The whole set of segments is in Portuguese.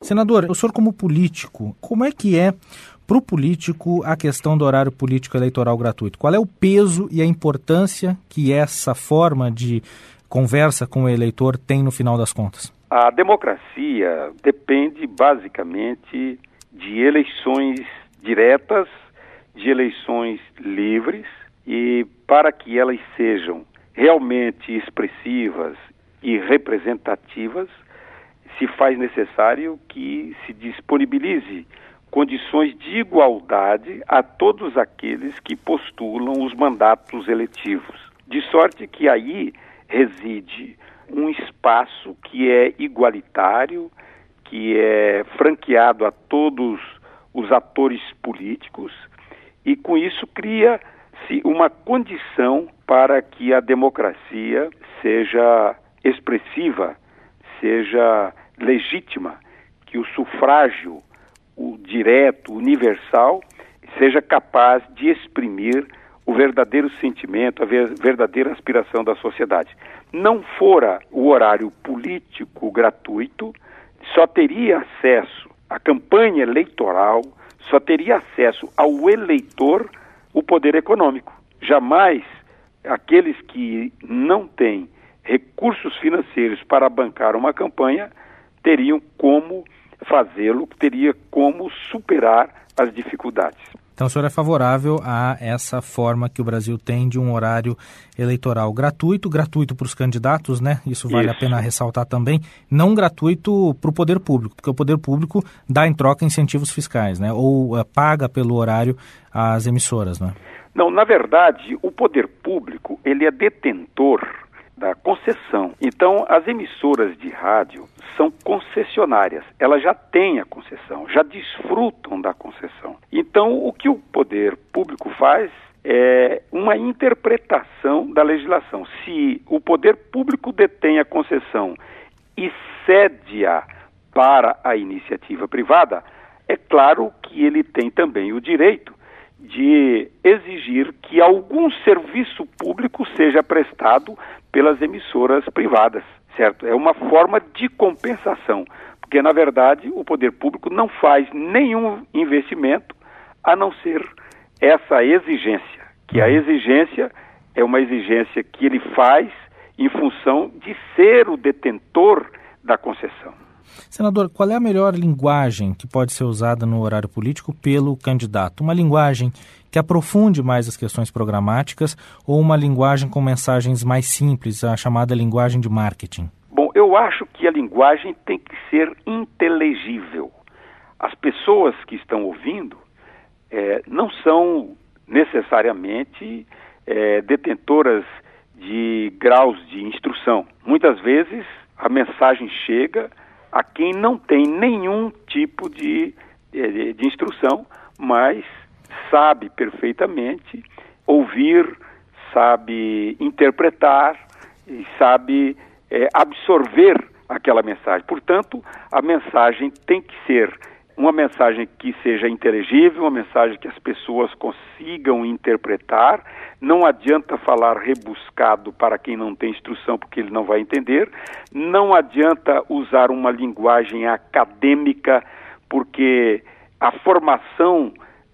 Senador, o senhor como político, como é que é para o político a questão do horário político eleitoral gratuito? Qual é o peso e a importância que essa forma de conversa com o eleitor tem no final das contas? A democracia depende basicamente de eleições diretas, de eleições livres, e para que elas sejam realmente expressivas e representativas, se faz necessário que se disponibilize condições de igualdade a todos aqueles que postulam os mandatos eletivos. De sorte que aí reside um espaço que é igualitário, que é franqueado a todos os atores políticos, e com isso cria-se uma condição para que a democracia seja expressiva, seja legítima, que o sufrágio, o direto, universal, seja capaz de exprimir o verdadeiro sentimento, a verdadeira aspiração da sociedade. Não fora o horário político gratuito, só teria acesso à campanha eleitoral, só teria acesso ao eleitor o poder econômico. Jamais aqueles que não têm recursos financeiros para bancar uma campanha teriam como fazê-lo, teria como superar as dificuldades. Então o senhor é favorável a essa forma que o Brasil tem de um horário eleitoral gratuito para os candidatos, né? Isso vale a pena ressaltar também, não gratuito para o poder público, porque o poder público dá em troca incentivos fiscais, né? Ou paga pelo horário às emissoras, né? Não, na verdade, o poder público, ele é detentor da concessão. Então, as emissoras de rádio são concessionárias. Elas já têm a concessão, já desfrutam da concessão. Então, o que o poder público faz é uma interpretação da legislação. Se o poder público detém a concessão e cede-a para a iniciativa privada, é claro que ele tem também o direito de exigir que algum serviço público seja prestado pelas emissoras privadas, certo? É uma forma de compensação, porque, na verdade, o poder público não faz nenhum investimento a não ser essa exigência, que a exigência é uma exigência que ele faz em função de ser o detentor da concessão. Senador, qual é a melhor linguagem que pode ser usada no horário político pelo candidato? Uma linguagem que aprofunde mais as questões programáticas ou uma linguagem com mensagens mais simples, a chamada linguagem de marketing? Bom, eu acho que a linguagem tem que ser inteligível. As pessoas que estão ouvindo não são necessariamente detentoras de graus de instrução. Muitas vezes a mensagem chega a quem não tem nenhum tipo de instrução, mas sabe perfeitamente ouvir, sabe interpretar e sabe absorver aquela mensagem. Portanto, a mensagem tem que ser uma mensagem que seja inteligível, uma mensagem que as pessoas consigam interpretar. Não adianta falar rebuscado para quem não tem instrução, porque ele não vai entender. Não adianta usar uma linguagem acadêmica, porque a formação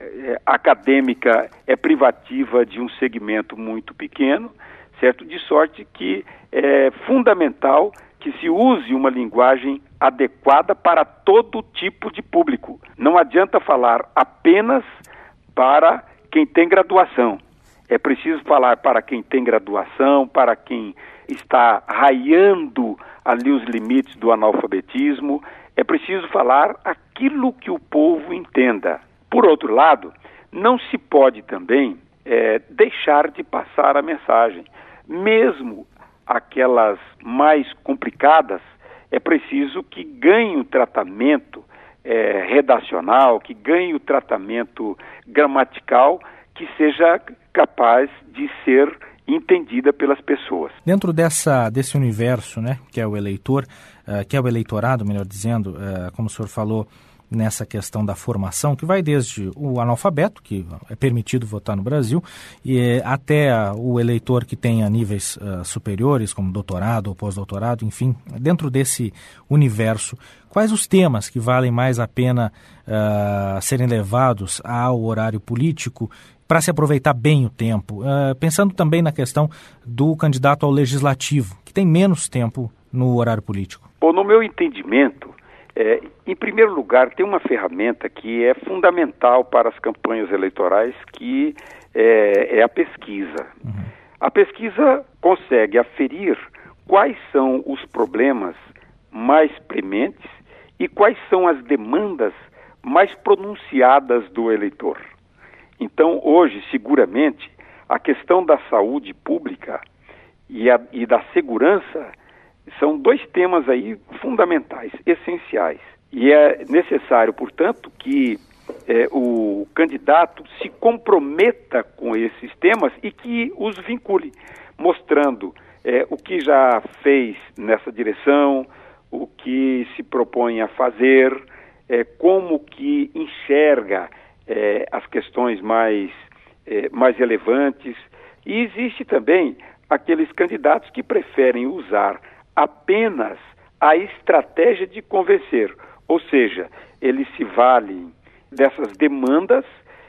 acadêmica é privativa de um segmento muito pequeno, certo? De sorte que é fundamental que se use uma linguagem adequada para todo tipo de público. Não adianta falar apenas para quem tem graduação. É preciso falar para quem tem graduação, para quem está raiando ali os limites do analfabetismo. É preciso falar aquilo que o povo entenda. Por outro lado, não se pode também deixar de passar a mensagem. Mesmo aquelas mais complicadas, é preciso que ganhe o tratamento redacional, que ganhe o tratamento gramatical, que seja capaz de ser entendida pelas pessoas. Dentro desse universo, né, que é o eleitor, que é o eleitorado, melhor dizendo, como o senhor falou, nessa questão da formação, que vai desde o analfabeto, que é permitido votar no Brasil, e até o eleitor que tenha níveis superiores, como doutorado ou pós-doutorado, enfim, dentro desse universo, quais os temas que valem mais a pena serem levados ao horário político para se aproveitar bem o tempo? Pensando também na questão do candidato ao legislativo, que tem menos tempo no horário político. Bom, no meu entendimento, em primeiro lugar, tem uma ferramenta que é fundamental para as campanhas eleitorais, que é a pesquisa. Uhum. A pesquisa consegue aferir quais são os problemas mais prementes e quais são as demandas mais pronunciadas do eleitor. Então, hoje, seguramente, a questão da saúde pública e da segurança são dois temas aí fundamentais, essenciais. E é necessário, portanto, que o candidato se comprometa com esses temas e que os vincule, mostrando o que já fez nessa direção, o que se propõe a fazer, como que enxerga as questões mais relevantes. E existe também aqueles candidatos que preferem usar apenas a estratégia de convencer, ou seja, eles se valem dessas demandas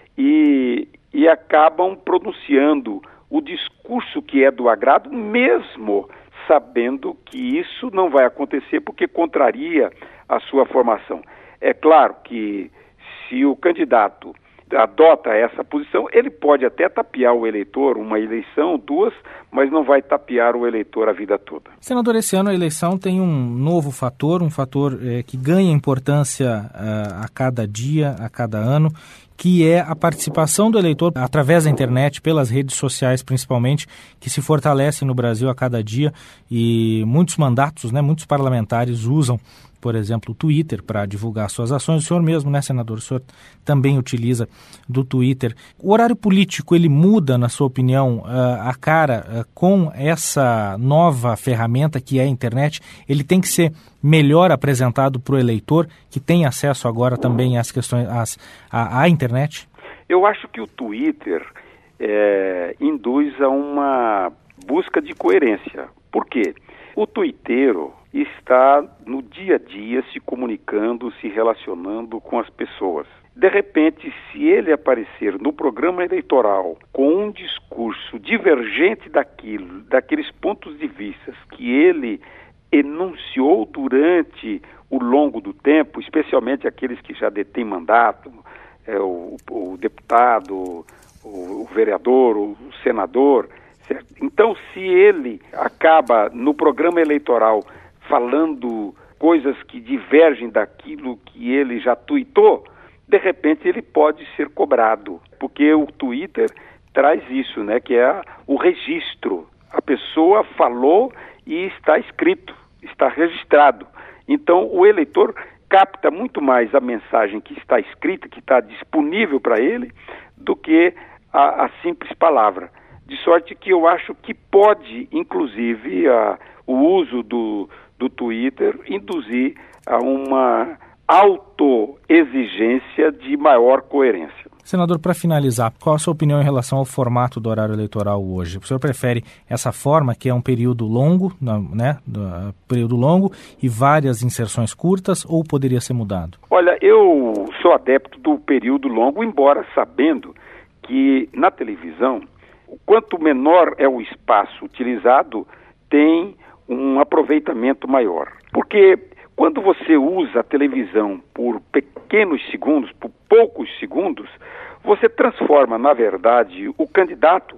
e acabam pronunciando o discurso que é do agrado, mesmo sabendo que isso não vai acontecer porque contraria a sua formação. É claro que se o candidato adota essa posição, ele pode até tapear o eleitor, uma eleição, duas, mas não vai tapear o eleitor a vida toda. Senador, esse ano a eleição tem um novo fator, que ganha importância a cada dia, a cada ano, que é a participação do eleitor através da internet, pelas redes sociais principalmente, que se fortalece no Brasil a cada dia, e muitos mandatos, muitos parlamentares usam, por exemplo, o Twitter para divulgar suas ações. O senhor mesmo, senador, o senhor também utiliza do Twitter. O horário político, ele muda, na sua opinião, a cara com essa nova ferramenta que é a internet? Ele tem que ser melhor apresentado para o eleitor, que tem acesso agora também às questões, à internet? Eu acho que o Twitter induz a uma busca de coerência. Por quê? O tuiteiro está no dia a dia se comunicando, se relacionando com as pessoas. De repente, se ele aparecer no programa eleitoral com um discurso divergente daqueles pontos de vista que ele enunciou durante o longo do tempo, especialmente aqueles que já detêm mandato, o deputado, o vereador, o senador, certo? Então, se ele acaba no programa eleitoral falando coisas que divergem daquilo que ele já tuitou, de repente ele pode ser cobrado, porque o Twitter traz isso, que é o registro. A pessoa falou e está escrito, está registrado. Então o eleitor capta muito mais a mensagem que está escrita, que está disponível para ele, do que a simples palavra. De sorte que eu acho que pode, inclusive, o uso do Twitter induzir a uma autoexigência de maior coerência. Senador, para finalizar, qual a sua opinião em relação ao formato do horário eleitoral hoje? O senhor prefere essa forma, que é um período longo, período longo e várias inserções curtas, ou poderia ser mudado? Olha, eu sou adepto do período longo, embora sabendo que na televisão, quanto menor é o espaço utilizado, tem um aproveitamento maior. Porque quando você usa a televisão por pequenos segundos, por poucos segundos, você transforma, na verdade, o candidato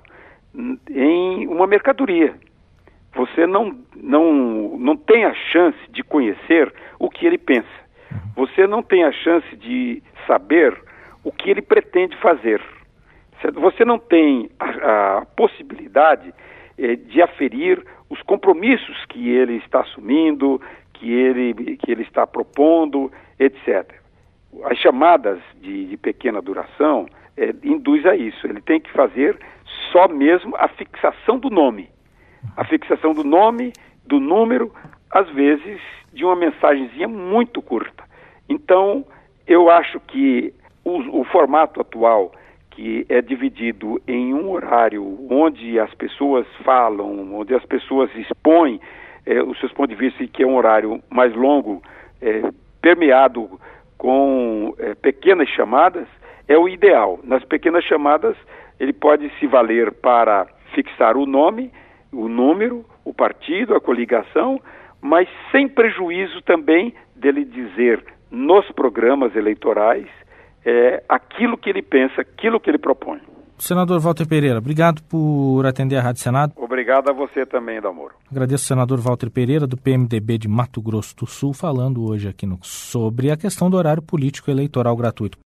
em uma mercadoria. Você não tem a chance de conhecer o que ele pensa. Você não tem a chance de saber o que ele pretende fazer. Você não tem a possibilidade de aferir os compromissos que ele está assumindo, que ele está propondo, etc. As chamadas de pequena duração induz a isso. Ele tem que fazer só mesmo a fixação do nome. A fixação do nome, do número, às vezes de uma mensagenzinha muito curta. Então, Eu acho que o formato atual, que é dividido em um horário onde as pessoas falam, onde as pessoas expõem os seus pontos de vista, e que é um horário mais longo, permeado com pequenas chamadas, é o ideal. Nas pequenas chamadas, ele pode se valer para fixar o nome, o número, o partido, a coligação, mas sem prejuízo também dele dizer nos programas eleitorais aquilo que ele pensa, aquilo que ele propõe. Senador Walter Pereira, obrigado por atender a Rádio Senado. Obrigado a você também, Dalmoro. Agradeço ao senador Walter Pereira, do PMDB de Mato Grosso do Sul, falando hoje aqui sobre a questão do horário político eleitoral gratuito.